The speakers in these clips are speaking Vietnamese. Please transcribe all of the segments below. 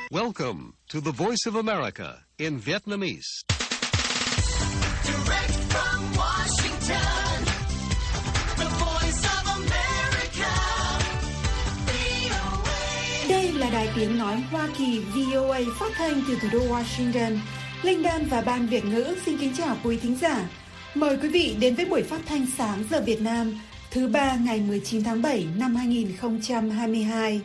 Welcome to the Voice of America in Vietnamese. Direct from Washington, the Voice of America, VOA. Đây là đài tiếng nói Hoa Kỳ VOA phát thanh từ thủ đô Washington. Linh Đan và Ban Việt ngữ xin kính chào quý thính giả. Mời quý vị đến với buổi phát thanh sáng giờ Việt Nam thứ ba ngày 19 tháng 7 năm 2022.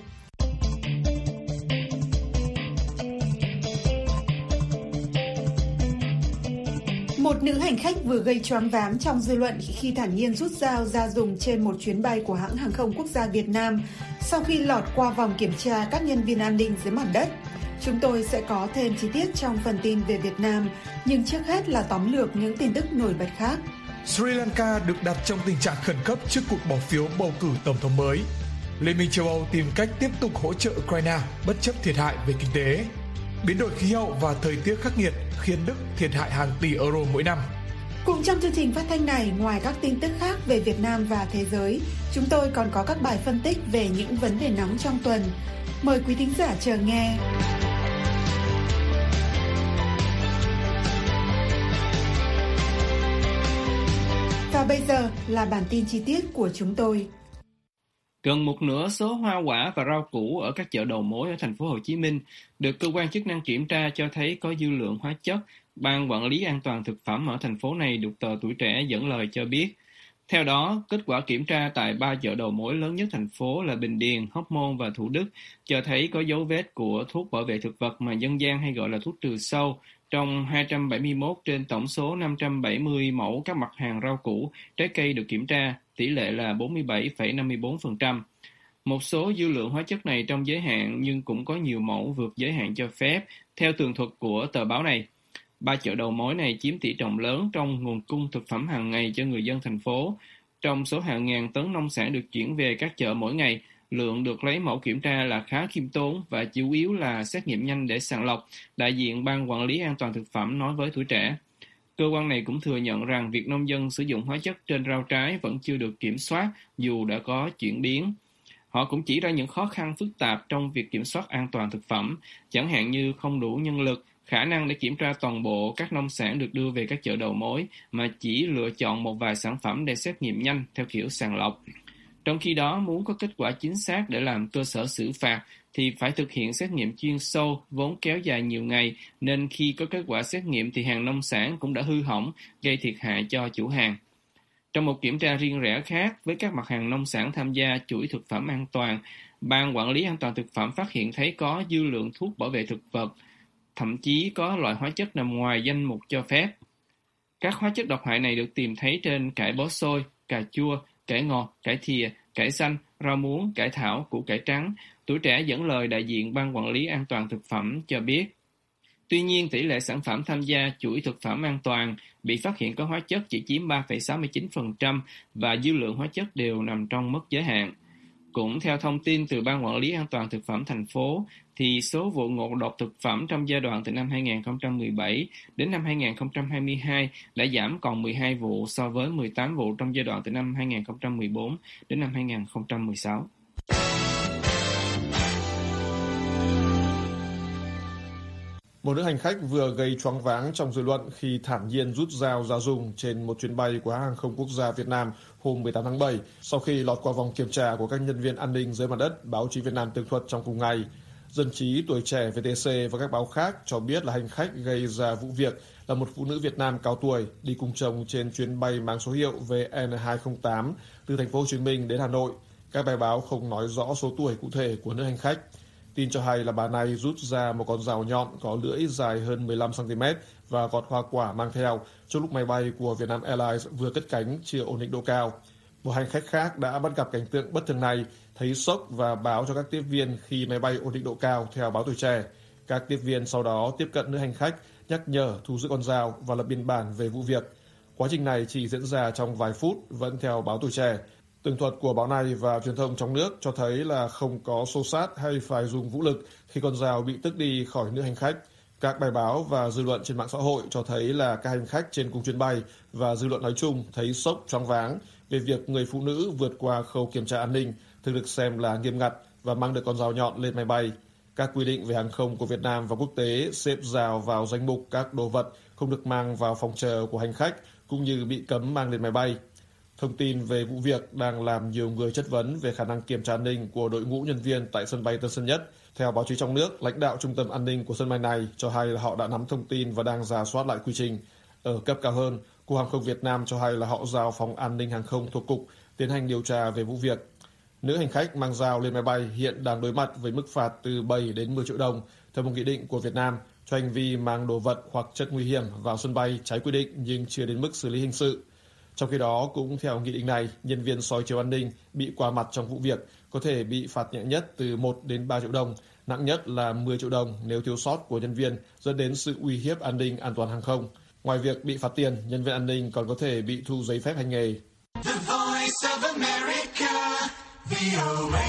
Một nữ hành khách vừa gây choáng váng trong dư luận khi thản nhiên rút dao ra dùng trên một chuyến bay của hãng hàng không quốc gia Việt Nam sau khi lọt qua vòng kiểm tra các nhân viên an ninh dưới mặt đất. Chúng tôi sẽ có thêm chi tiết trong phần tin về Việt Nam, nhưng trước hết là tóm lược những tin tức nổi bật khác. Sri Lanka được đặt trong tình trạng khẩn cấp trước cuộc bỏ phiếu bầu cử tổng thống mới. Liên minh châu Âu tìm cách tiếp tục hỗ trợ Ukraine bất chấp thiệt hại về kinh tế. Biến đổi khí hậu và thời tiết khắc nghiệt khiến Đức thiệt hại hàng tỷ euro mỗi năm. Cũng trong chương trình phát thanh này, ngoài các tin tức khác về Việt Nam và thế giới, chúng tôi còn có các bài phân tích về những vấn đề nóng trong tuần. Mời quý thính giả chờ nghe. Và bây giờ là bản tin chi tiết của chúng tôi. Gần một nửa số hoa quả và rau củ ở các chợ đầu mối ở thành phố Hồ Chí Minh được cơ quan chức năng kiểm tra cho thấy có dư lượng hóa chất. Ban Quản lý An toàn thực phẩm ở thành phố này được tờ Tuổi Trẻ dẫn lời cho biết. Theo đó, kết quả kiểm tra tại 3 chợ đầu mối lớn nhất thành phố là Bình Điền, Hóc Môn và Thủ Đức cho thấy có dấu vết của thuốc bảo vệ thực vật mà dân gian hay gọi là thuốc trừ sâu trong 271 trên tổng số 570 mẫu các mặt hàng rau củ, trái cây được kiểm tra, tỷ lệ là 47,54%. Một số dư lượng hóa chất này trong giới hạn nhưng cũng có nhiều mẫu vượt giới hạn cho phép, theo tường thuật của tờ báo này. 3 chợ đầu mối này chiếm tỷ trọng lớn trong nguồn cung thực phẩm hàng ngày cho người dân thành phố. Trong số hàng ngàn tấn nông sản được chuyển về các chợ mỗi ngày, lượng được lấy mẫu kiểm tra là khá khiêm tốn và chủ yếu là xét nghiệm nhanh để sàng lọc, đại diện Ban Quản lý An toàn thực phẩm nói với Tuổi Trẻ. Cơ quan này cũng thừa nhận rằng việc nông dân sử dụng hóa chất trên rau trái vẫn chưa được kiểm soát dù đã có chuyển biến. Họ cũng chỉ ra những khó khăn phức tạp trong việc kiểm soát an toàn thực phẩm, chẳng hạn như không đủ nhân lực, khả năng để kiểm tra toàn bộ các nông sản được đưa về các chợ đầu mối mà chỉ lựa chọn một vài sản phẩm để xét nghiệm nhanh theo kiểu sàng lọc. Trong khi đó, muốn có kết quả chính xác để làm cơ sở xử phạt thì phải thực hiện xét nghiệm chuyên sâu, vốn kéo dài nhiều ngày, nên khi có kết quả xét nghiệm thì hàng nông sản cũng đã hư hỏng, gây thiệt hại cho chủ hàng. Trong một kiểm tra riêng rẽ khác với các mặt hàng nông sản tham gia chuỗi thực phẩm an toàn, Ban Quản lý An toàn thực phẩm phát hiện thấy có dư lượng thuốc bảo vệ thực vật, thậm chí có loại hóa chất nằm ngoài danh mục cho phép. Các hóa chất độc hại này được tìm thấy trên cải bó xôi, cà chua, cải ngọt, cải thìa, cải xanh, rau muống, cải thảo, củ cải trắng. Tuổi Trẻ dẫn lời đại diện Ban Quản lý An toàn thực phẩm cho biết. Tuy nhiên, tỷ lệ sản phẩm tham gia chuỗi thực phẩm an toàn bị phát hiện có hóa chất chỉ chiếm 3,69% và dư lượng hóa chất đều nằm trong mức giới hạn. Cũng theo thông tin từ Ban Quản lý An toàn thực phẩm thành phố, thì số vụ ngộ độc thực phẩm trong giai đoạn từ năm 2017 đến năm 2022 đã giảm còn 12 vụ so với 18 vụ trong giai đoạn từ năm 2014 đến năm 2016. Một nữ hành khách vừa gây choáng váng trong dư luận khi thản nhiên rút dao ra dùng trên một chuyến bay của hãng hàng không quốc gia Việt Nam hôm 18 tháng 7 sau khi lọt qua vòng kiểm tra của các nhân viên an ninh dưới mặt đất, báo chí Việt Nam tường thuật trong cùng ngày. Dân trí, Tuổi Trẻ, VTC và các báo khác cho biết là hành khách gây ra vụ việc là một phụ nữ Việt Nam cao tuổi đi cùng chồng trên chuyến bay mang số hiệu VN208 từ thành phố Hồ Chí Minh đến Hà Nội. Các bài báo không nói rõ số tuổi cụ thể của nữ hành khách. Tin cho hay là bà này rút ra một con dao nhọn có lưỡi dài hơn 15cm và gọt hoa quả mang theo trong lúc máy bay của Vietnam Airlines vừa cất cánh chưa ổn định độ cao. Một hành khách khác đã bắt gặp cảnh tượng bất thường này, thấy sốc và báo cho các tiếp viên khi máy bay ổn định độ cao, theo báo Tuổi Trẻ. Các tiếp viên sau đó tiếp cận nữ hành khách, nhắc nhở thu giữ con dao và lập biên bản về vụ việc. Quá trình này chỉ diễn ra trong vài phút, vẫn theo báo Tuổi Trẻ. Tường thuật của báo này và truyền thông trong nước cho thấy là không có xô xát hay phải dùng vũ lực khi con dao bị tước đi khỏi nữ hành khách. Các bài báo và dư luận trên mạng xã hội cho thấy là các hành khách trên cùng chuyến bay và dư luận nói chung thấy sốc, choáng váng về việc người phụ nữ vượt qua khâu kiểm tra an ninh, thường được xem là nghiêm ngặt và mang được con dao nhọn lên máy bay. Các quy định về hàng không của Việt Nam và quốc tế xếp rào vào danh mục các đồ vật không được mang vào phòng chờ của hành khách, cũng như bị cấm mang lên máy bay. Thông tin về vụ việc đang làm nhiều người chất vấn về khả năng kiểm tra an ninh của đội ngũ nhân viên tại sân bay Tân Sơn Nhất. Theo báo chí trong nước, lãnh đạo trung tâm an ninh của sân bay này cho hay là họ đã nắm thông tin và đang rà soát lại quy trình. Ở cấp cao hơn, Cục Hàng không Việt Nam cho hay là họ giao phòng an ninh hàng không thuộc Cục tiến hành điều tra về vụ việc. Nữ hành khách mang dao lên máy bay hiện đang đối mặt với mức phạt từ 7 đến 10 triệu đồng theo một nghị định của Việt Nam cho hành vi mang đồ vật hoặc chất nguy hiểm vào sân bay trái quy định nhưng chưa đến mức xử lý hình sự. Trong khi đó, cũng theo nghị định này, nhân viên soi chiếu an ninh bị qua mặt trong vụ việc có thể bị phạt nhẹ nhất từ 1 đến 3 triệu đồng, nặng nhất là 10 triệu đồng nếu thiếu sót của nhân viên dẫn đến sự uy hiếp an ninh an toàn hàng không. Ngoài việc bị phạt tiền, nhân viên an ninh còn có thể bị thu giấy phép hành nghề. The Voice of America, VOA.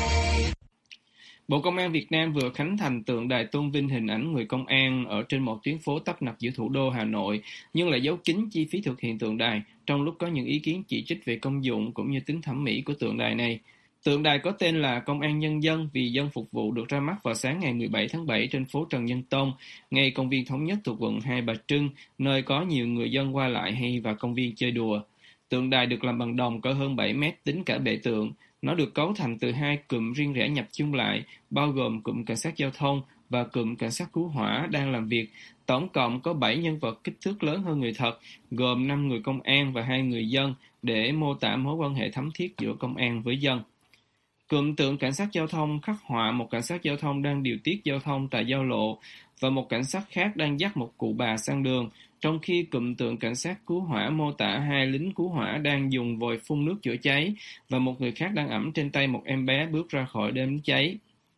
Bộ Công an Việt Nam vừa khánh thành tượng đài tôn vinh hình ảnh người công an ở trên một tuyến phố tấp nập giữa thủ đô Hà Nội, nhưng lại giấu kín chi phí thực hiện tượng đài, trong lúc có những ý kiến chỉ trích về công dụng cũng như tính thẩm mỹ của tượng đài này. Tượng đài có tên là Công an Nhân dân vì dân phục vụ được ra mắt vào sáng ngày 17 tháng 7 trên phố Trần Nhân Tông, ngay công viên Thống Nhất thuộc quận Hai Bà Trưng, nơi có nhiều người dân qua lại hay vào công viên chơi đùa. Tượng đài được làm bằng đồng cỡ hơn 7 mét tính cả bệ tượng. Nó được cấu thành từ hai cụm riêng rẽ nhập chung lại, bao gồm cụm cảnh sát giao thông và cụm cảnh sát cứu hỏa đang làm việc. Tổng cộng có 7 nhân vật kích thước lớn hơn người thật, gồm 5 người công an và 2 người dân để mô tả mối quan hệ thấm thiết giữa công an với dân. Cụm tượng cảnh sát giao thông khắc họa một cảnh sát giao thông đang điều tiết giao thông tại giao lộ và một cảnh sát khác đang dắt một cụ bà sang đường, trong khi cụm tượng cảnh sát cứu hỏa mô tả 2 lính cứu hỏa đang dùng vòi phun nước chữa cháy và một người khác đang ẵm trên tay một em bé bước ra khỏi đám cháy.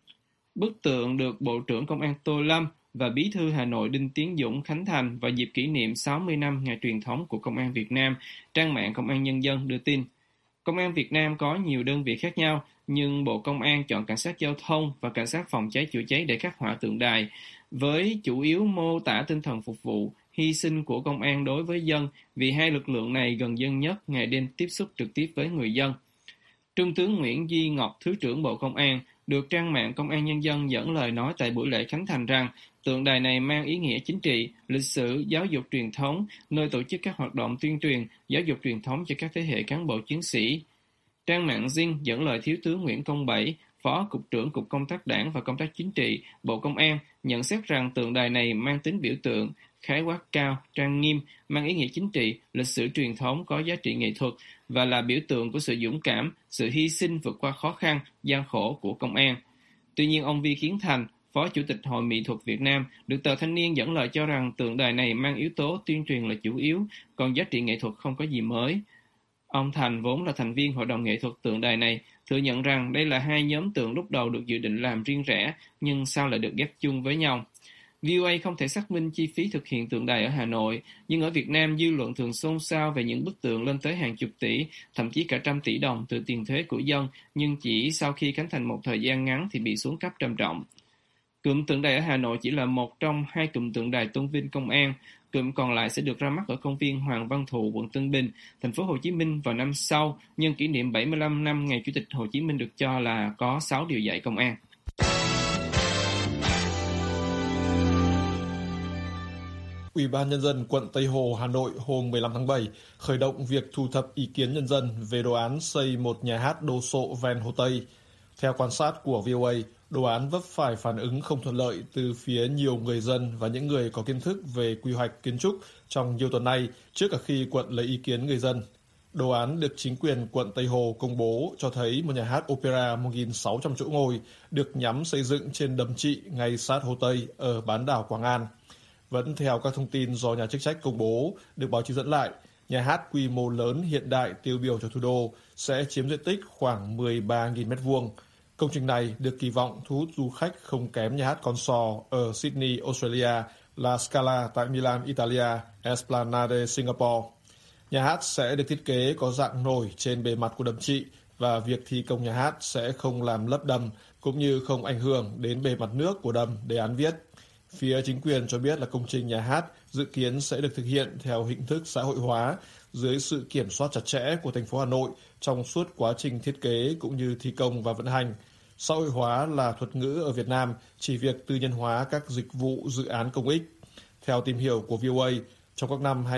Bức tượng được Bộ trưởng Công an Tô Lâm và Bí thư Hà Nội Đinh Tiến Dũng khánh thành vào dịp kỷ niệm 60 năm ngày truyền thống của Công an Việt Nam, trang mạng Công an Nhân dân đưa tin. Công an Việt Nam có nhiều đơn vị khác nhau, nhưng Bộ Công an chọn cảnh sát giao thông và cảnh sát phòng cháy chữa cháy để khắc họa tượng đài, với chủ yếu mô tả tinh thần phục vụ, hy sinh của công an đối với dân, vì hai lực lượng này gần dân nhất, ngày đêm tiếp xúc trực tiếp với người dân. Trung tướng Nguyễn Duy Ngọc, Thứ trưởng Bộ Công an, được trang mạng Công an Nhân dân dẫn lời nói tại buổi lễ khánh thành rằng tượng đài này mang ý nghĩa chính trị, lịch sử, giáo dục truyền thống, nơi tổ chức các hoạt động tuyên truyền, giáo dục truyền thống cho các thế hệ cán bộ chiến sĩ. Trang mạng Zing dẫn lời Thiếu tướng Nguyễn Công Bảy, Phó Cục trưởng Cục Công tác Đảng và Công tác Chính trị, Bộ Công an, nhận xét rằng tượng đài này mang tính biểu tượng, khái quát cao, trang nghiêm, mang ý nghĩa chính trị, lịch sử truyền thống có giá trị nghệ thuật và là biểu tượng của sự dũng cảm, sự hy sinh vượt qua khó khăn, gian khổ của công an. Tuy nhiên, ông Vi Kiến Thành, Phó Chủ tịch Hội Mỹ thuật Việt Nam, được tờ Thanh niên dẫn lời cho rằng tượng đài này mang yếu tố tuyên truyền là chủ yếu, còn giá trị nghệ thuật không có gì mới. Ông Thành vốn là thành viên Hội đồng nghệ thuật tượng đài này, thừa nhận rằng đây là hai nhóm tượng lúc đầu được dự định làm riêng rẽ, nhưng sau lại được ghép chung với nhau. VOA không thể xác minh chi phí thực hiện tượng đài ở Hà Nội, nhưng ở Việt Nam dư luận thường xôn xao về những bức tượng lên tới hàng chục tỷ, thậm chí cả trăm tỷ đồng từ tiền thuế của dân, nhưng chỉ sau khi khánh thành một thời gian ngắn thì bị xuống cấp trầm trọng. Cụm tượng đài ở Hà Nội chỉ là một trong 2 cụm tượng đài tôn vinh công an. Cụm còn lại sẽ được ra mắt ở công viên Hoàng Văn Thụ, quận Tân Bình, thành phố Hồ Chí Minh vào năm sau, nhân kỷ niệm 75 năm ngày Chủ tịch Hồ Chí Minh được cho là có 6 điều dạy công an. Ủy ban Nhân dân quận Tây Hồ, Hà Nội hôm 15 tháng 7 khởi động việc thu thập ý kiến nhân dân về đồ án xây một nhà hát đồ sộ ven Hồ Tây. Theo quan sát của VOA, đồ án vấp phải phản ứng không thuận lợi từ phía nhiều người dân và những người có kiến thức về quy hoạch kiến trúc trong nhiều tuần nay trước cả khi quận lấy ý kiến người dân. Đồ án được chính quyền quận Tây Hồ công bố cho thấy một nhà hát opera 1.600 chỗ ngồi được nhắm xây dựng trên đầm Trị ngay sát Hồ Tây ở bán đảo Quảng An. Vẫn theo các thông tin do nhà chức trách công bố, được báo chí dẫn lại, nhà hát quy mô lớn hiện đại tiêu biểu cho thủ đô sẽ chiếm diện tích khoảng 13.000 m2. Công trình này được kỳ vọng thu hút du khách không kém nhà hát con sò ở Sydney, Australia, La Scala tại Milan, Italia, Esplanade, Singapore. Nhà hát sẽ được thiết kế có dạng nổi trên bề mặt của đầm Trị và việc thi công nhà hát sẽ không làm lấp đầm cũng như không ảnh hưởng đến bề mặt nước của đầm, đề án viết. Phía chính quyền cho biết là công trình nhà hát dự kiến sẽ được thực hiện theo hình thức xã hội hóa dưới sự kiểm soát chặt chẽ của thành phố Hà Nội trong suốt quá trình thiết kế cũng như thi công và vận hành. Xã hội hóa là thuật ngữ ở Việt Nam chỉ việc tư nhân hóa các dịch vụ dự án công ích. Theo tìm hiểu của VOA, trong các năm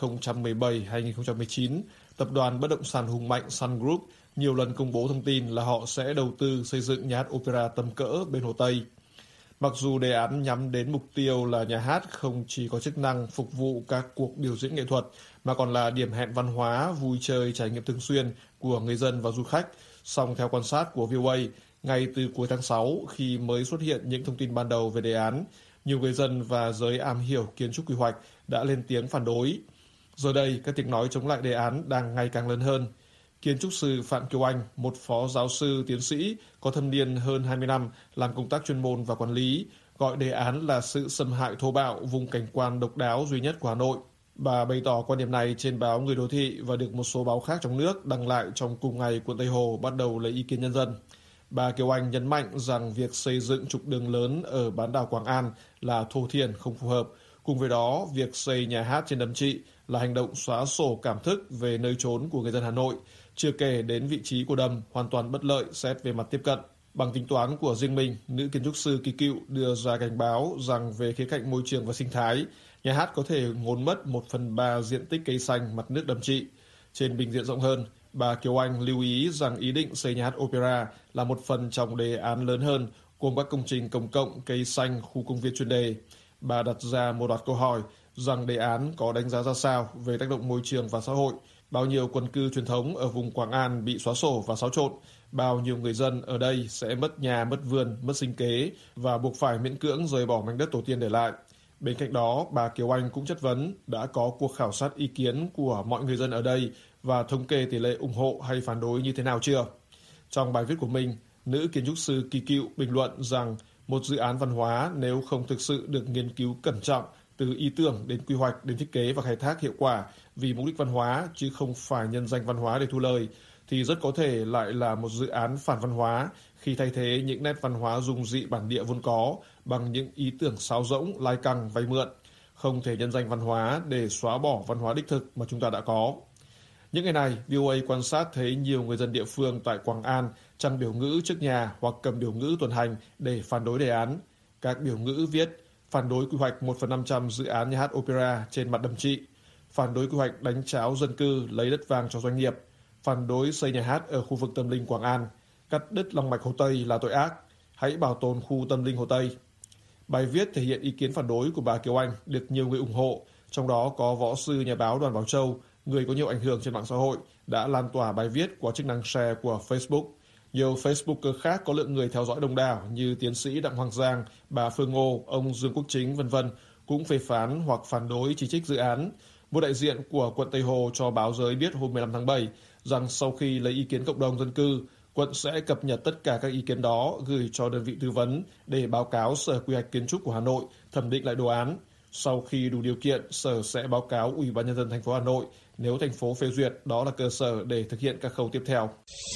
2017-2019, tập đoàn bất động sản hùng mạnh Sun Group nhiều lần công bố thông tin là họ sẽ đầu tư xây dựng nhà hát opera tầm cỡ bên Hồ Tây. Mặc dù đề án nhắm đến mục tiêu là nhà hát không chỉ có chức năng phục vụ các cuộc biểu diễn nghệ thuật, mà còn là điểm hẹn văn hóa, vui chơi, trải nghiệm thường xuyên của người dân và du khách. Song theo quan sát của VOA, ngay từ cuối tháng 6, khi mới xuất hiện những thông tin ban đầu về đề án, nhiều người dân và giới am hiểu kiến trúc quy hoạch đã lên tiếng phản đối. Giờ đây, các tiếng nói chống lại đề án đang ngày càng lớn hơn. Kiến trúc sư Phạm Kiều Anh, một phó giáo sư tiến sĩ có thâm niên hơn 20 năm làm công tác chuyên môn và quản lý, gọi đề án là sự xâm hại thô bạo vùng cảnh quan độc đáo duy nhất của Hà Nội. Bà bày tỏ quan điểm này trên báo Người Đô Thị và được một số báo khác trong nước đăng lại trong cùng ngày quận Tây Hồ bắt đầu lấy ý kiến nhân dân. Bà Kiều Anh nhấn mạnh rằng việc xây dựng trục đường lớn ở bán đảo Quảng An là thô thiển không phù hợp. Cùng với đó, việc xây nhà hát trên Đầm Trị là hành động xóa sổ cảm thức về nơi trốn của người dân Hà Nội, chưa kể đến vị trí của đầm hoàn toàn bất lợi xét về mặt tiếp cận. Bằng tính toán của riêng mình, nữ kiến trúc sư Kỳ Cựu đưa ra cảnh báo rằng về khía cạnh môi trường và sinh thái, nhà hát có thể ngốn mất 1/3 diện tích cây xanh mặt nước Đầm Trị. Trên bình diện rộng hơn, bà Kiều Anh lưu ý rằng ý định xây nhà hát opera là một phần trong đề án lớn hơn, gồm các công trình công cộng, cây xanh, khu công viên chuyên đề. Bà đặt ra một loạt câu hỏi rằng đề án có đánh giá ra sao về tác động môi trường và xã hội, bao nhiêu quần cư truyền thống ở vùng Quảng An bị xóa sổ và xáo trộn, bao nhiêu người dân ở đây sẽ mất nhà, mất vườn, mất sinh kế và buộc phải miễn cưỡng rời bỏ mảnh đất tổ tiên để lại. Bên cạnh đó, bà Kiều Anh cũng chất vấn đã có cuộc khảo sát ý kiến của mọi người dân ở đây và thống kê tỷ lệ ủng hộ hay phản đối như thế nào chưa. Trong bài viết của mình, nữ kiến trúc sư Kỳ Cựu bình luận rằng một dự án văn hóa nếu không thực sự được nghiên cứu cẩn trọng từ ý tưởng đến quy hoạch đến thiết kế và khai thác hiệu quả vì mục đích văn hóa chứ không phải nhân danh văn hóa để thu lời, thì rất có thể lại là một dự án phản văn hóa khi thay thế những nét văn hóa dung dị bản địa vốn có bằng những ý tưởng sáo rỗng, lai căng, vay mượn. Không thể nhân danh văn hóa để xóa bỏ văn hóa đích thực mà chúng ta đã có. Những ngày này, VOA quan sát thấy nhiều người dân địa phương tại Quảng An trăng biểu ngữ trước nhà hoặc cầm biểu ngữ tuần hành để phản đối đề án. Các biểu ngữ viết phản đối quy hoạch 1/500 dự án nhà hát opera trên mặt Đầm Trị, phản đối quy hoạch đánh tráo dân cư lấy đất vàng cho doanh nghiệp, phản đối xây nhà hát ở khu vực tâm linh Quảng An, cắt đứt long mạch Hồ Tây là tội ác, hãy bảo tồn khu tâm linh Hồ Tây. Bài viết thể hiện ý kiến phản đối của bà Kiều Anh được nhiều người ủng hộ, trong đó có võ sư nhà báo Đoàn Bảo Châu, người có nhiều ảnh hưởng trên mạng xã hội, đã lan tỏa bài viết qua chức năng share của Facebook. Nhiều Facebooker khác có lượng người theo dõi đông đảo như tiến sĩ Đặng Hoàng Giang, bà Phương Ngô, ông Dương Quốc Chính, v.v. cũng phê phán hoặc phản đối chỉ trích dự án. Một đại diện của quận Tây Hồ cho báo giới biết hôm 15 tháng 7 rằng sau khi lấy ý kiến cộng đồng dân cư, quận sẽ cập nhật tất cả các ý kiến đó gửi cho đơn vị tư vấn để báo cáo Sở Quy hoạch Kiến trúc của Hà Nội thẩm định lại đồ án. Sau khi đủ điều kiện, Sở sẽ báo cáo Ủy ban Nhân dân thành phố Hà Nội. Nếu thành phố phê duyệt, đó là cơ sở để thực hiện các khâu tiếp theo.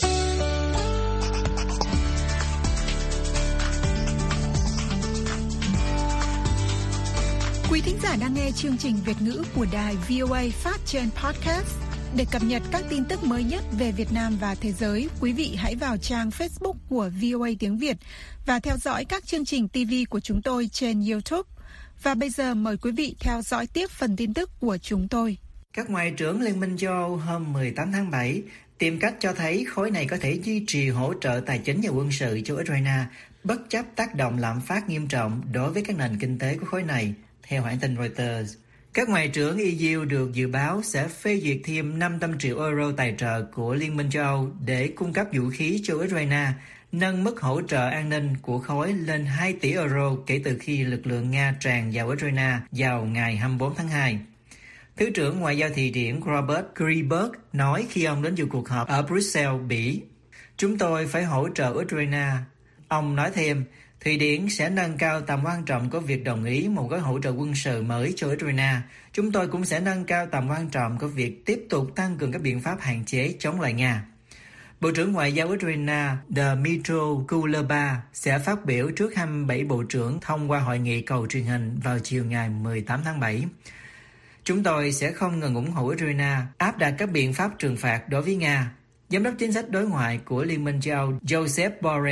Quý thính giả đang nghe chương trình Việt ngữ của đài VOA phát trên podcast. Để cập nhật các tin tức mới nhất về Việt Nam và thế giới, quý vị hãy vào trang Facebook của VOA tiếng Việt và theo dõi các chương trình TV của chúng tôi trên YouTube. Và bây giờ mời quý vị theo dõi tiếp phần tin tức của chúng tôi. Các ngoại trưởng Liên minh châu Âu hôm 18 tháng 7 tìm cách cho thấy khối này có thể duy trì hỗ trợ tài chính và quân sự cho Ukraine bất chấp tác động lạm phát nghiêm trọng đối với các nền kinh tế của khối này, theo hãng tin Reuters. Các ngoại trưởng EU được dự báo sẽ phê duyệt thêm 500 triệu euro tài trợ của Liên minh châu Âu để cung cấp vũ khí cho Ukraine, nâng mức hỗ trợ an ninh của khối lên 2 tỷ euro kể từ khi lực lượng Nga tràn vào Ukraine vào ngày 24 tháng 2. Thứ trưởng Ngoại giao Thụy Điển Robert Griberg nói khi ông đến dự cuộc họp ở Brussels, Bỉ. Chúng tôi phải hỗ trợ Ukraine. Ông nói thêm, Thụy Điển sẽ nâng cao tầm quan trọng của việc đồng ý một gói hỗ trợ quân sự mới cho Ukraine. Chúng tôi cũng sẽ nâng cao tầm quan trọng của việc tiếp tục tăng cường các biện pháp hạn chế chống lại Nga. Bộ trưởng Ngoại giao Ukraine Dmytro Kuleba sẽ phát biểu trước 27 bộ trưởng thông qua hội nghị cầu truyền hình vào chiều ngày 18 tháng 7. Chúng tôi sẽ không ngừng ủng hộ Ukraine áp đặt các biện pháp trừng phạt đối với Nga. Giám đốc chính sách đối ngoại của Liên minh châu Âu Josep Borrell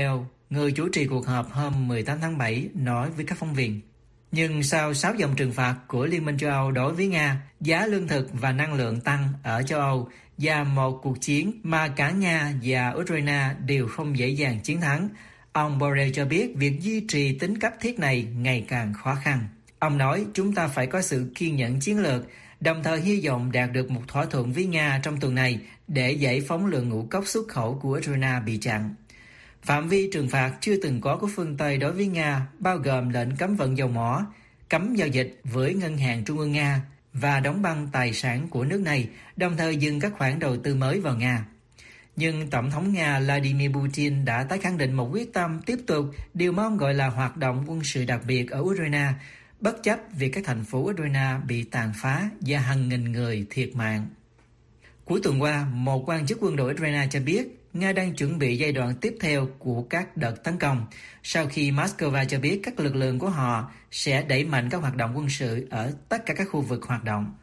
người chủ trì cuộc họp hôm 18 tháng 7, nói với các phóng viên. Nhưng sau 6 dòng trừng phạt của Liên minh châu Âu đối với Nga, giá lương thực và năng lượng tăng ở châu Âu và một cuộc chiến mà cả Nga và Ukraine đều không dễ dàng chiến thắng, ông Borrell cho biết việc duy trì tính cấp thiết này ngày càng khó khăn. Ông nói chúng ta phải có sự kiên nhẫn chiến lược, đồng thời hy vọng đạt được một thỏa thuận với Nga trong tuần này để giải phóng lượng ngũ cốc xuất khẩu của Ukraine bị chặn. Phạm vi trừng phạt chưa từng có của phương Tây đối với Nga bao gồm lệnh cấm vận dầu mỏ, cấm giao dịch với Ngân hàng Trung ương Nga và đóng băng tài sản của nước này, đồng thời dừng các khoản đầu tư mới vào Nga. Nhưng Tổng thống Nga Vladimir Putin đã tái khẳng định một quyết tâm tiếp tục điều mà ông gọi là hoạt động quân sự đặc biệt ở Ukraine, bất chấp việc các thành phố Ukraine bị tàn phá và hàng nghìn người thiệt mạng. Cuối tuần qua, một quan chức quân đội Ukraine cho biết Nga đang chuẩn bị giai đoạn tiếp theo của các đợt tấn công, sau khi Moscow cho biết các lực lượng của họ sẽ đẩy mạnh các hoạt động quân sự ở tất cả các khu vực hoạt động.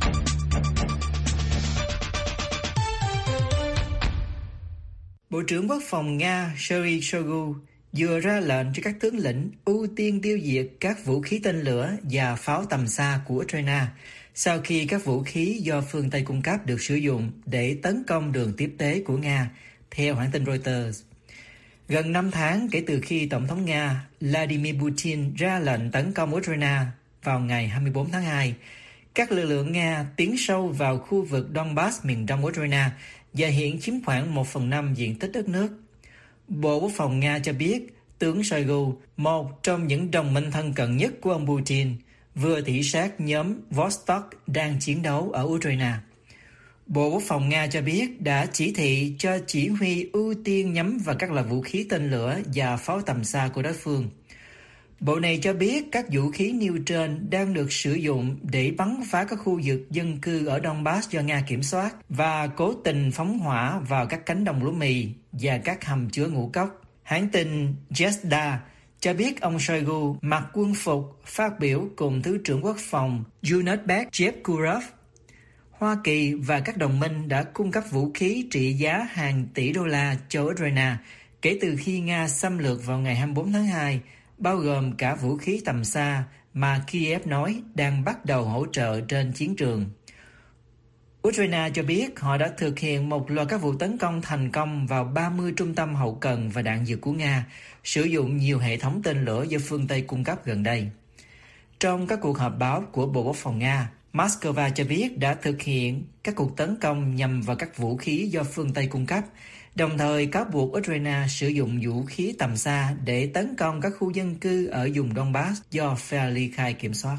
Bộ trưởng Quốc phòng Nga Sergei Shoigu vừa ra lệnh cho các tướng lĩnh ưu tiên tiêu diệt các vũ khí tên lửa và pháo tầm xa của Ukraine, sau khi các vũ khí do phương Tây cung cấp được sử dụng để tấn công đường tiếp tế của Nga, theo hãng tin Reuters. Gần 5 tháng kể từ khi Tổng thống Nga Vladimir Putin ra lệnh tấn công Ukraine vào ngày 24 tháng 2, các lực lượng Nga tiến sâu vào khu vực Donbass miền đông Ukraine và hiện chiếm khoảng 1/5 diện tích đất nước. Bộ Quốc phòng Nga cho biết tướng Shoigu, một trong những đồng minh thân cận nhất của ông Putin, vừa thị sát nhóm Vostok đang chiến đấu ở Ukraine. Bộ Quốc phòng Nga cho biết đã chỉ thị cho chỉ huy ưu tiên nhắm vào các loại vũ khí tên lửa và pháo tầm xa của đối phương. Bộ này cho biết các vũ khí nêu trên đang được sử dụng để bắn phá các khu vực dân cư ở Donbass do Nga kiểm soát và cố tình phóng hỏa vào các cánh đồng lúa mì và các hầm chứa ngũ cốc. Hãng tin Zvezda cho biết ông Shoigu mặc quân phục phát biểu cùng Thứ trưởng Quốc phòng Yevgeny Yevkurov. Hoa Kỳ và các đồng minh đã cung cấp vũ khí trị giá hàng tỷ đô la cho Ukraine kể từ khi Nga xâm lược vào ngày 24 tháng 2, bao gồm cả vũ khí tầm xa mà Kiev nói đang bắt đầu hỗ trợ trên chiến trường. Ukraine cho biết họ đã thực hiện một loạt các vụ tấn công thành công vào 30 trung tâm hậu cần và đạn dược của Nga, sử dụng nhiều hệ thống tên lửa do phương Tây cung cấp gần đây. Trong các cuộc họp báo của Bộ Quốc phòng Nga, Moscow cho biết đã thực hiện các cuộc tấn công nhằm vào các vũ khí do phương Tây cung cấp, đồng thời cáo buộc Ukraine sử dụng vũ khí tầm xa để tấn công các khu dân cư ở vùng Donbass do phe ly khai kiểm soát.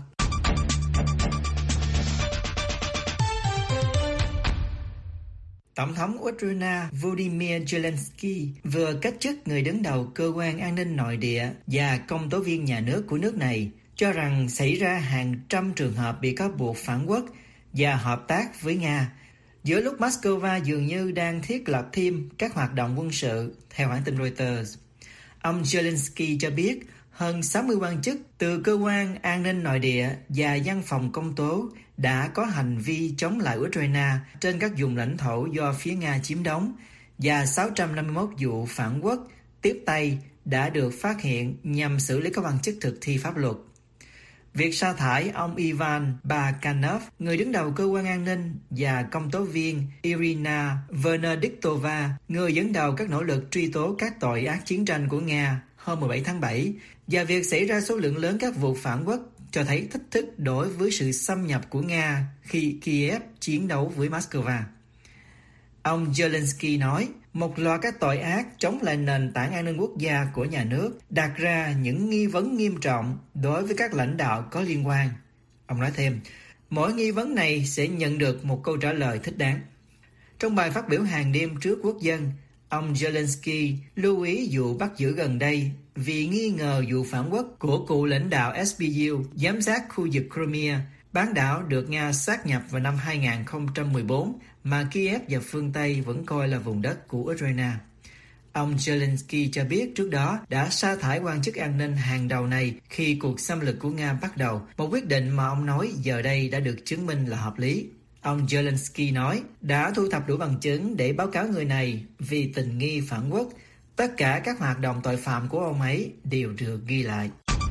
Tổng thống Ukraine Volodymyr Zelensky vừa cách chức người đứng đầu cơ quan an ninh nội địa và công tố viên nhà nước của nước này, cho rằng xảy ra hàng trăm trường hợp bị cáo buộc phản quốc và hợp tác với Nga, giữa lúc Moscow dường như đang thiết lập thêm các hoạt động quân sự, theo hãng tin Reuters. Ông Zelensky cho biết hơn 60 quan chức từ cơ quan an ninh nội địa và văn phòng công tố đã có hành vi chống lại Ukraine trên các vùng lãnh thổ do phía Nga chiếm đóng, và 651 vụ phản quốc tiếp tay đã được phát hiện nhằm xử lý các quan chức thực thi pháp luật. Việc sa thải ông Ivan Bakanov, người đứng đầu cơ quan an ninh, và công tố viên Irina Venediktova, người dẫn đầu các nỗ lực truy tố các tội ác chiến tranh của Nga hôm 17 tháng 7, và việc xảy ra số lượng lớn các vụ phản quốc cho thấy thách thức đối với sự xâm nhập của Nga khi Kiev chiến đấu với Moscow. Ông Zelensky nói, một loạt các tội ác chống lại nền tảng an ninh quốc gia của nhà nước đặt ra những nghi vấn nghiêm trọng đối với các lãnh đạo có liên quan. Ông nói thêm, mỗi nghi vấn này sẽ nhận được một câu trả lời thích đáng. Trong bài phát biểu hàng đêm trước quốc dân, ông Zelensky lưu ý vụ bắt giữ gần đây vì nghi ngờ vụ phản quốc của cựu lãnh đạo SBU giám sát khu vực Crimea, bán đảo được Nga sát nhập vào năm 2014 mà Kiev và phương Tây vẫn coi là vùng đất của Ukraine. Ông Zelensky cho biết trước đó đã sa thải quan chức an ninh hàng đầu này khi cuộc xâm lược của Nga bắt đầu, một quyết định mà ông nói giờ đây đã được chứng minh là hợp lý. Ông Zelensky nói đã thu thập đủ bằng chứng để báo cáo người này vì tình nghi phản quốc, Tất cả các hoạt động tội phạm của ông ấy đều được ghi lại.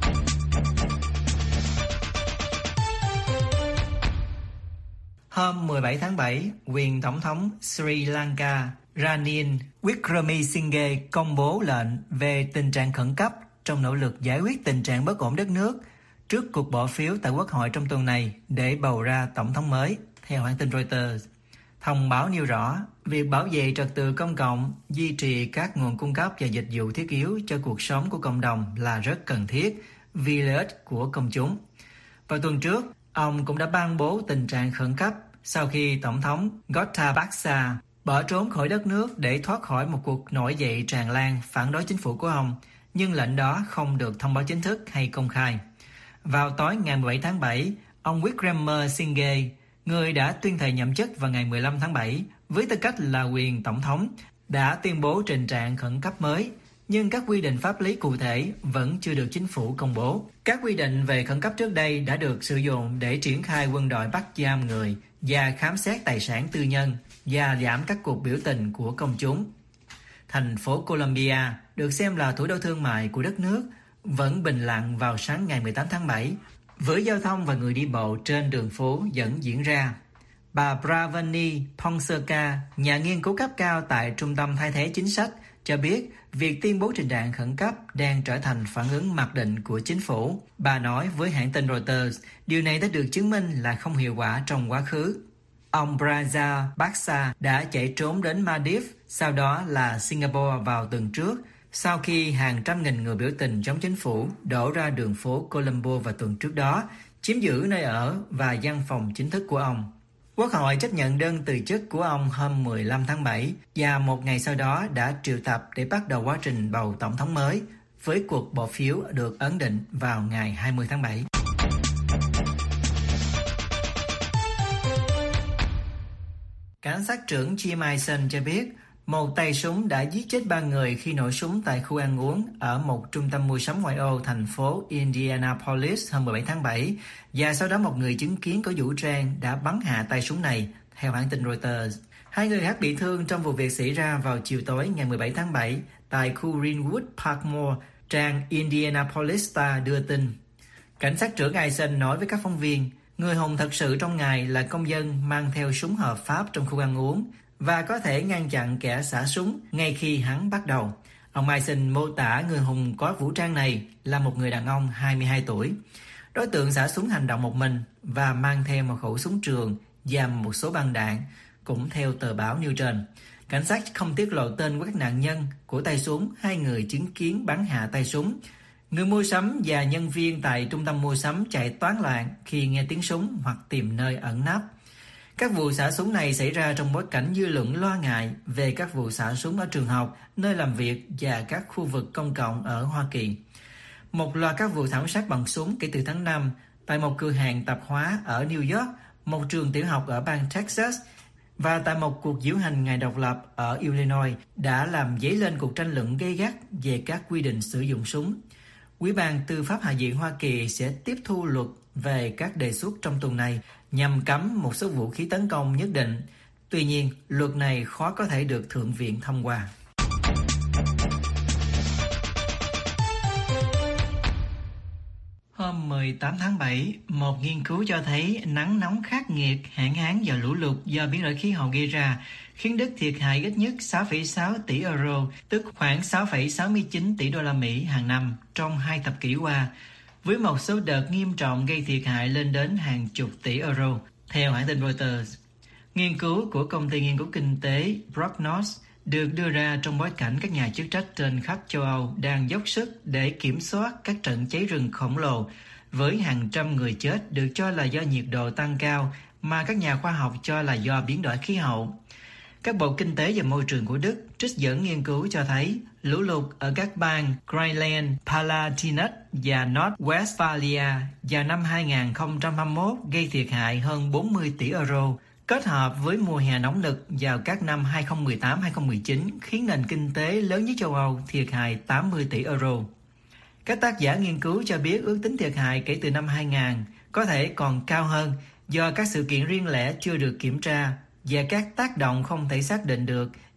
Hôm 17 tháng 7, quyền Tổng thống Sri Lanka Ranil Wickremesinghe công bố lệnh về tình trạng khẩn cấp trong nỗ lực giải quyết tình trạng bất ổn đất nước trước cuộc bỏ phiếu tại Quốc hội trong tuần này để bầu ra Tổng thống mới, theo hãng tin Reuters. Thông báo nêu rõ, việc bảo vệ trật tự công cộng, duy trì các nguồn cung cấp và dịch vụ thiết yếu cho cuộc sống của cộng đồng là rất cần thiết vì lợi ích của công chúng. Vào tuần trước, ông cũng đã ban bố tình trạng khẩn cấp sau khi Tổng thống Gotabaksa bỏ trốn khỏi đất nước để thoát khỏi một cuộc nổi dậy tràn lan phản đối chính phủ của ông, nhưng lệnh đó không được thông báo chính thức hay công khai. Vào tối ngày 17 tháng 7, ông Wickremesinghe, người đã tuyên thệ nhậm chức vào ngày 15 tháng 7, với tư cách là quyền Tổng thống, đã tuyên bố tình trạng khẩn cấp mới, nhưng các quy định pháp lý cụ thể vẫn chưa được chính phủ công bố. Các quy định về khẩn cấp trước đây đã được sử dụng để triển khai quân đội bắt giam người và khám xét tài sản tư nhân và giảm các cuộc biểu tình của công chúng. Thành phố Colombia, được xem là thủ đô thương mại của đất nước, vẫn bình lặng vào sáng ngày 18 tháng 7, với giao thông và người đi bộ trên đường phố vẫn diễn ra. Bà Pravani Ponseca, nhà nghiên cứu cấp cao tại Trung tâm Thay thế Chính sách, cho biết việc tuyên bố tình trạng khẩn cấp đang trở thành phản ứng mặc định của chính phủ. Bà nói với hãng tin Reuters, điều này đã được chứng minh là không hiệu quả trong quá khứ. Ông Braza Baksa đã chạy trốn đến Maldives, sau đó là Singapore vào tuần trước, sau khi hàng trăm nghìn người biểu tình chống chính phủ đổ ra đường phố Colombo vào tuần trước đó, chiếm giữ nơi ở và văn phòng chính thức của ông. Quốc hội chấp nhận đơn từ chức của ông hôm 15 tháng 7 và một ngày sau đó đã triệu tập để bắt đầu quá trình bầu tổng thống mới, với cuộc bỏ phiếu được ấn định vào ngày 20 tháng 7. Cảnh sát trưởng Jim Eisen cho biết, một tay súng đã giết chết 3 người khi nổ súng tại khu ăn uống ở một trung tâm mua sắm ngoại ô thành phố Indianapolis hôm 17 tháng 7, và sau đó một người chứng kiến có vũ trang đã bắn hạ tay súng này, theo hãng tin Reuters. 2 người khác bị thương trong vụ việc xảy ra vào chiều tối ngày 17 tháng 7 tại khu Greenwood Park Mall, trang Indianapolis Star đưa tin. Cảnh sát trưởng Eisen nói với các phóng viên, người hùng thật sự trong ngày là công dân mang theo súng hợp pháp trong khu ăn uống và có thể ngăn chặn kẻ xả súng ngay khi hắn bắt đầu. Ông Eisen mô tả người hùng có vũ trang này là một người đàn ông 22 tuổi. Đối tượng xả súng hành động một mình và mang theo một khẩu súng trường và một số băng đạn, cũng theo tờ báo nêu trên. Cảnh sát không tiết lộ tên của các nạn nhân của tay súng, 2 người chứng kiến bắn hạ tay súng. Người mua sắm và nhân viên tại trung tâm mua sắm chạy toán loạn khi nghe tiếng súng hoặc tìm nơi ẩn nấp. Các vụ xả súng này xảy ra trong bối cảnh dư luận lo ngại về các vụ xả súng ở trường học, nơi làm việc và các khu vực công cộng ở Hoa Kỳ. Một loạt các vụ thảm sát bằng súng kể từ tháng 5 tại một cửa hàng tạp hóa ở New York, một trường tiểu học ở bang Texas và tại một cuộc diễu hành ngày độc lập ở Illinois đã làm dấy lên cuộc tranh luận gay gắt về các quy định sử dụng súng. Ủy ban Tư pháp Hạ viện Hoa Kỳ sẽ tiếp thu luật về các đề xuất trong tuần này nhằm cấm một số vũ khí tấn công nhất định. Tuy nhiên, luật này khó có thể được Thượng viện thông qua. Hôm 18 tháng 7, một nghiên cứu cho thấy nắng nóng khắc nghiệt, hạn hán và lũ lụt do biến đổi khí hậu gây ra khiến Đức thiệt hại ít nhất 6,6 tỷ euro, tức khoảng 6,69 tỷ đô la Mỹ hàng năm trong 2 thập kỷ qua, với một số đợt nghiêm trọng gây thiệt hại lên đến hàng chục tỷ euro, theo hãng tin Reuters. Nghiên cứu của công ty nghiên cứu kinh tế Prognos được đưa ra trong bối cảnh các nhà chức trách trên khắp châu Âu đang dốc sức để kiểm soát các trận cháy rừng khổng lồ, với hàng trăm người chết được cho là do nhiệt độ tăng cao mà các nhà khoa học cho là do biến đổi khí hậu. Các bộ kinh tế và môi trường của Đức trích dẫn nghiên cứu cho thấy lũ lụt ở các bang Rhineland, Palatinate và North Westphalia vào năm 2021 gây thiệt hại hơn 40 tỷ euro, kết hợp với mùa hè nóng nực vào các năm 2018-2019 khiến nền kinh tế lớn nhất châu Âu thiệt hại 80 tỷ euro. Các tác giả nghiên cứu cho biết ước tính thiệt hại kể từ năm 2000 có thể còn cao hơn do các sự kiện riêng lẻ chưa được kiểm tra và các tác động không thể xác định được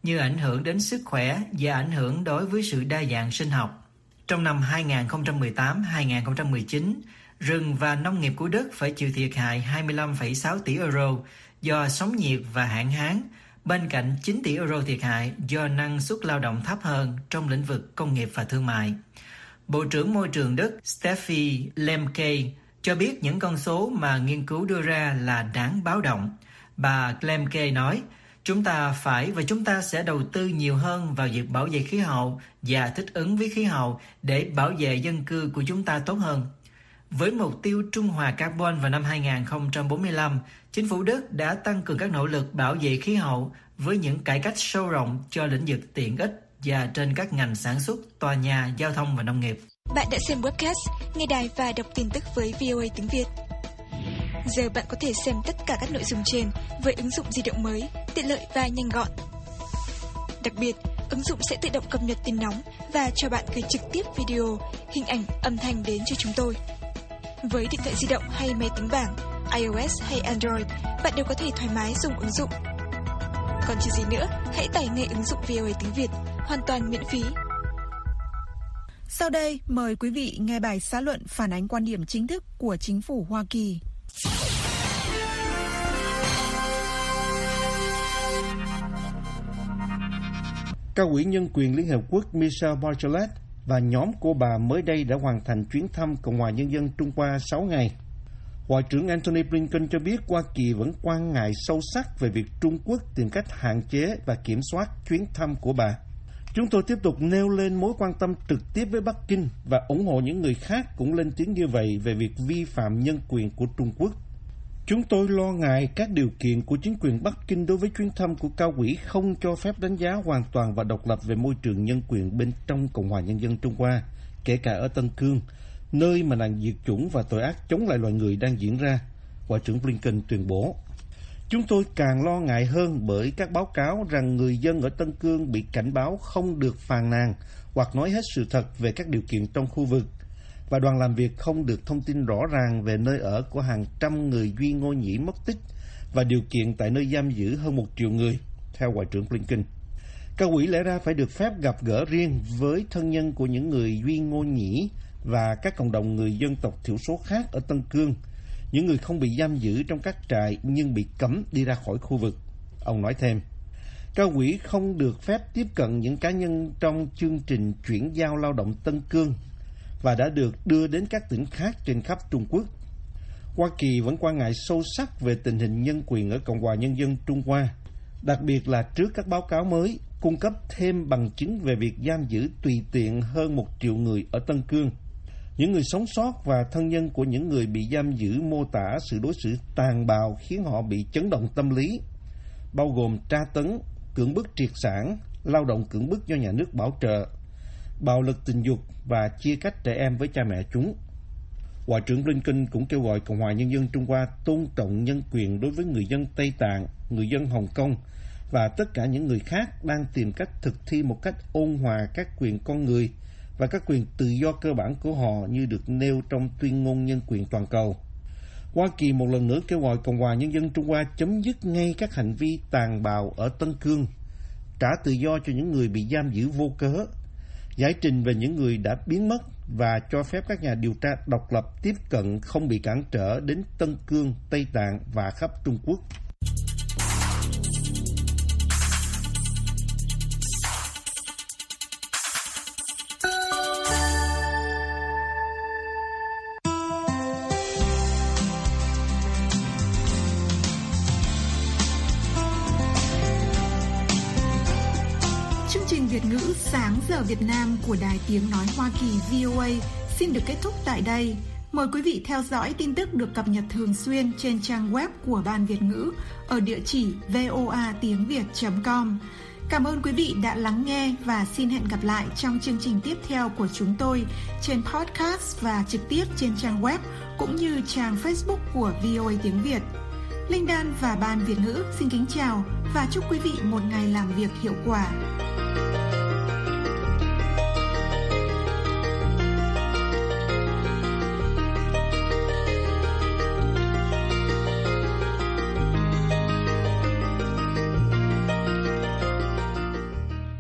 như ảnh hưởng đến sức khỏe và ảnh hưởng đối với sự đa dạng sinh học. Trong năm 2018-2019, rừng và nông nghiệp của Đức phải chịu thiệt hại 25,6 tỷ euro do sóng nhiệt và hạn hán, bên cạnh 9 tỷ euro thiệt hại do năng suất lao động thấp hơn trong lĩnh vực công nghiệp và thương mại. Bộ trưởng Môi trường Đức Steffi Lemke cho biết những con số mà nghiên cứu đưa ra là đáng báo động. Bà Lemke nói, chúng ta sẽ đầu tư nhiều hơn vào việc bảo vệ khí hậu và thích ứng với khí hậu để bảo vệ dân cư của chúng ta tốt hơn. Với mục tiêu trung hòa carbon vào năm 2045, chính phủ Đức đã tăng cường các nỗ lực bảo vệ khí hậu với những cải cách sâu rộng cho lĩnh vực tiện ích và trên các ngành sản xuất, tòa nhà, giao thông và nông nghiệp. Bạn đã xem webcast, nghe đài và đọc tin tức với VOA tiếng Việt. Giờ bạn có thể xem tất cả các nội dung trên với ứng dụng di động mới, tiện lợi và nhanh gọn. Đặc biệt, ứng dụng sẽ tự động cập nhật tin nóng và cho bạn gửi trực tiếp video, hình ảnh, âm thanh đến cho chúng tôi. Với điện thoại di động hay máy tính bảng, iOS hay Android, bạn đều có thể thoải mái dùng ứng dụng. Còn chờ gì nữa, hãy tải ngay ứng dụng VOA tiếng Việt, hoàn toàn miễn phí. Sau đây, mời quý vị nghe bài xã luận phản ánh quan điểm chính thức của chính phủ Hoa Kỳ. Cao ủy nhân quyền Liên Hợp Quốc Michelle Bachelet và nhóm của bà mới đây đã hoàn thành chuyến thăm Cộng hòa Nhân dân Trung Hoa 6 ngày. Ngoại trưởng Antony Blinken cho biết Hoa Kỳ vẫn quan ngại sâu sắc về việc Trung Quốc tìm cách hạn chế và kiểm soát chuyến thăm của bà. Chúng tôi tiếp tục nêu lên mối quan tâm trực tiếp với Bắc Kinh và ủng hộ những người khác cũng lên tiếng như vậy về việc vi phạm nhân quyền của Trung Quốc. Chúng tôi lo ngại các điều kiện của chính quyền Bắc Kinh đối với chuyến thăm của cao ủy không cho phép đánh giá hoàn toàn và độc lập về môi trường nhân quyền bên trong Cộng hòa Nhân dân Trung Hoa, kể cả ở Tân Cương, nơi mà nạn diệt chủng và tội ác chống lại loài người đang diễn ra, Ngoại trưởng Blinken tuyên bố. Chúng tôi càng lo ngại hơn bởi các báo cáo rằng người dân ở Tân Cương bị cảnh báo không được phàn nàn hoặc nói hết sự thật về các điều kiện trong khu vực, và đoàn làm việc không được thông tin rõ ràng về nơi ở của hàng trăm người Duy Ngô Nhĩ mất tích và điều kiện tại nơi giam giữ hơn 1 triệu người, theo Ngoại trưởng Blinken. Cao ủy lẽ ra phải được phép gặp gỡ riêng với thân nhân của những người Duy Ngô Nhĩ và các cộng đồng người dân tộc thiểu số khác ở Tân Cương, những người không bị giam giữ trong các trại nhưng bị cấm đi ra khỏi khu vực. Ông nói thêm, cao ủy không được phép tiếp cận những cá nhân trong chương trình chuyển giao lao động Tân Cương và đã được đưa đến các tỉnh khác trên khắp Trung Quốc. Hoa Kỳ vẫn quan ngại sâu sắc về tình hình nhân quyền ở Cộng hòa Nhân dân Trung Hoa, đặc biệt là trước các báo cáo mới cung cấp thêm bằng chứng về việc giam giữ tùy tiện hơn 1 triệu người ở Tân Cương. Những người sống sót và thân nhân của những người bị giam giữ mô tả sự đối xử tàn bạo khiến họ bị chấn động tâm lý, bao gồm tra tấn, cưỡng bức triệt sản, lao động cưỡng bức do nhà nước bảo trợ, bạo lực tình dục và chia cách trẻ em với cha mẹ chúng. Ngoại trưởng Blinken cũng kêu gọi Cộng hòa Nhân dân Trung Hoa tôn trọng nhân quyền đối với người dân Tây Tạng, người dân Hồng Kông và tất cả những người khác đang tìm cách thực thi một cách ôn hòa các quyền con người và các quyền tự do cơ bản của họ như được nêu trong tuyên ngôn nhân quyền toàn cầu. Hoa Kỳ một lần nữa kêu gọi Cộng hòa Nhân dân Trung Hoa chấm dứt ngay các hành vi tàn bạo ở Tân Cương, trả tự do cho những người bị giam giữ vô cớ, giải trình về những người đã biến mất và cho phép các nhà điều tra độc lập tiếp cận không bị cản trở đến Tân Cương, Tây Tạng và khắp Trung Quốc. Việt ngữ sáng giờ Việt Nam của Đài Tiếng Nói Hoa Kỳ VOA xin được kết thúc tại đây. Mời quý vị theo dõi tin tức được cập nhật thường xuyên trên trang web của Ban Việt ngữ ở địa chỉ voatiengviet.com. Cảm ơn quý vị đã lắng nghe và xin hẹn gặp lại trong chương trình tiếp theo của chúng tôi trên podcast và trực tiếp trên trang web cũng như trang Facebook của VOA Tiếng Việt. Linh Đan và Ban Việt ngữ xin kính chào và chúc quý vị một ngày làm việc hiệu quả.